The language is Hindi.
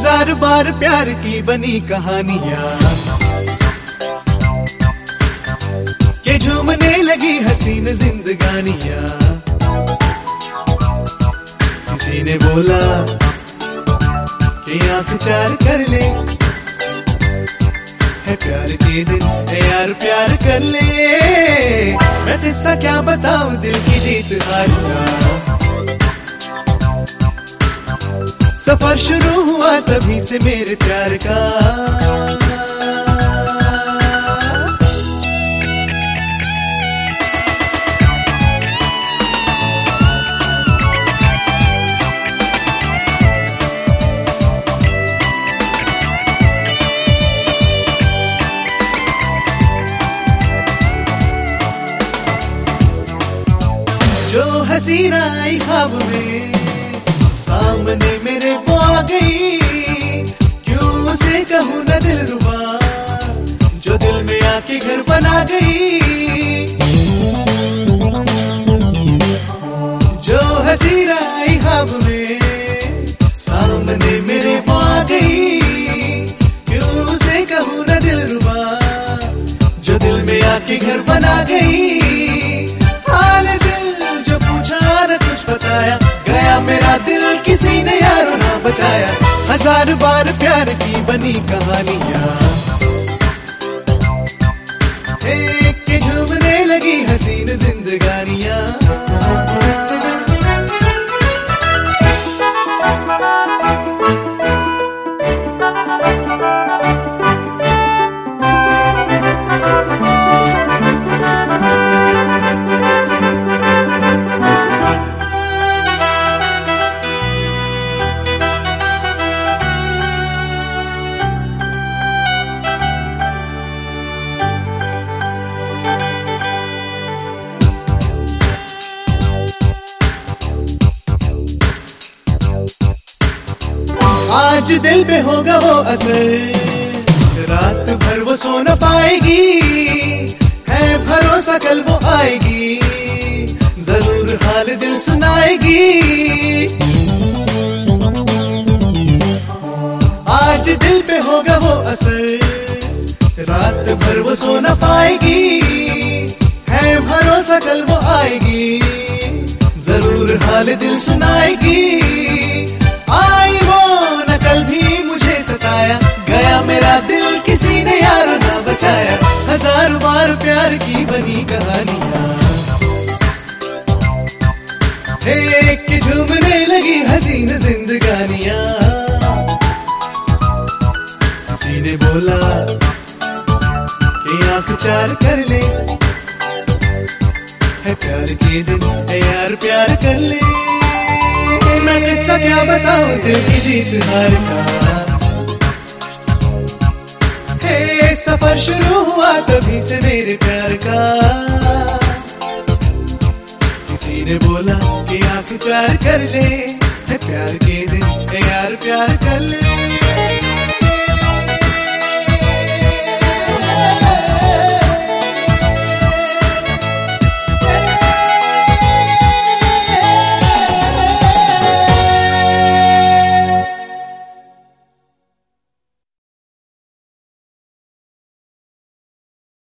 हजार बार प्यार की बनी कहानियां के झूमने लगी हसीन जिंदगानियां। किसी ने बोला कि आंख चार कर ले, है प्यार के दिन है यार प्यार कर ले। मैं किस्सा क्या बताऊं दिल की जीत हार का। सफर शुरू हुआ तभी से मेरे प्यार का। जो हसीना आई ख्वाब में सामने मेरे वो आ गई, क्यों उसे कहूँ न दिलरुबा, जो दिल में आके घर बना गई। जो हसीना आई ख्वाब में सामने मेरे वो आ गई, क्यों उसे कहूँ न दिलरुबा, जो दिल में आके घर बना गई। हाल दिल जो पूछा न कुछ बताया, गया मेरा दिल किसी ने यारो ना बचाया। हजार बार प्यार की बनी कहानियां एक के झूमने लगी हसीन जिंदगानियां। आज दिल पे होगा वो असर, रात भर वो सो न पाएगी, है भरोसा कल वो आएगी, जरूर हाल दिल सुनाएगी। आज दिल पे होगा वो असर, रात भर वो सो न पाएगी, है भरोसा कल वो आएगी, जरूर हाल दिल सुनाएगी। आई वो न कल भी मुझे सताया, गया मेरा दिल किसी ने यार ना बचाया। हजार बार प्यार की बनी कहानियां एक के झूमने लगी हसीन जिंदगानियां। किसी ने बोला कि आंख चार कर ले, है प्यार के दिन है यार प्यार कर ले। मैं किस्सा क्या बताऊं दिल की जीत हार का। हे सफर शुरू हुआ तभी से मेरे प्यार का। किसी ने बोला कि आंख चार कर ले, है प्यार के दिन है यार प्यार कर ले।